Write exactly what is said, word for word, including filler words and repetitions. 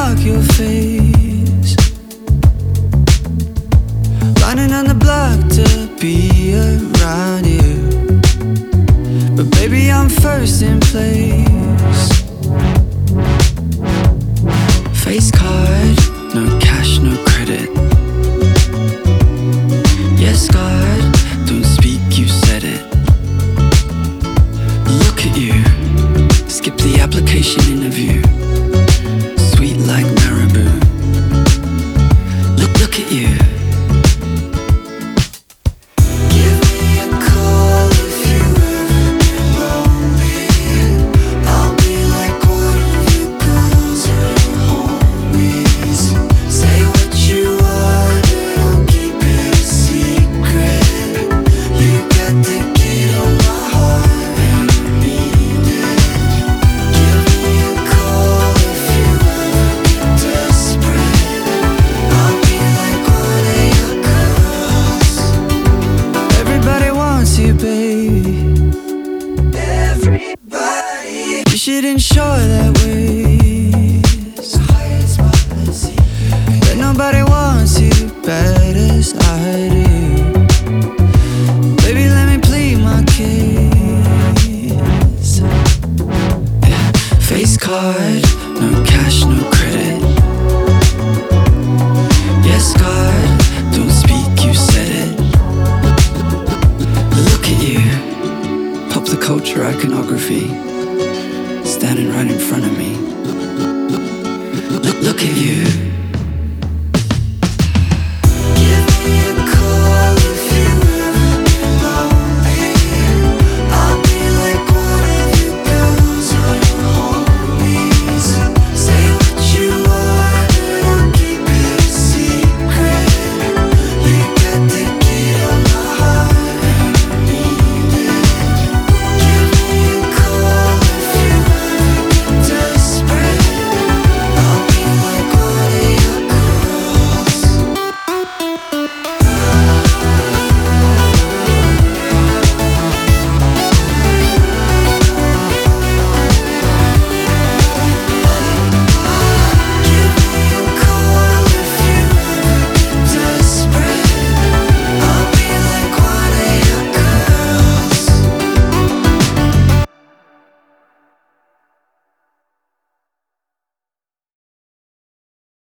mark your face, lining on the block to be around you. But baby, I'm first in place. Face card, no cash, no credit. Yes, God, don't speak, you said it. Look at you, skip the application interview. Sweet like marabou. Look, look at you. Give me a call if you ever get lonely. I'll be like one of your girls or homies. Say what you want, but I'll keep it a secret. You got the key to my heart and I need it. Give me a call if you ever get desperate. I'll be like one of your girls. Everybody wants you, baby. Everybody. You should ensure that ways that nobody wants you bad as I do. Baby, let me plead my case. Yeah. Face card, no cash, no credit. Yes, God, don't speak, you said it. Look at you, pop the culture iconography, standing right in front of me. Look, look at you.